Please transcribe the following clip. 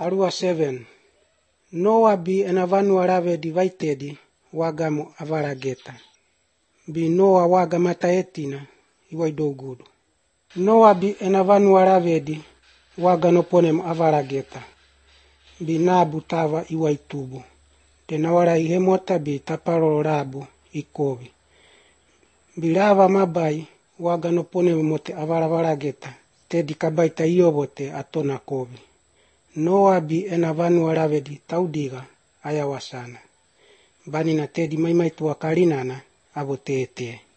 Arua 7. Noa bi ena vanua ravedi vaitedi wagamo avarageta. Bi Noa waga mataetina iwaidogudu. Noa bi ena vanua ravedi waga noponem avarageta. Bi nabu tava iwaitubu. Tenawara ihemota bi taparo rabu ikovi. Bi rava mabai waga noponem mote avaravarageta. Tedi kabaita iovote atona kovi. Noa bi ena vanua ravedi taudiga ayawasana. Bani na tedi maimaitua karinana avote ete.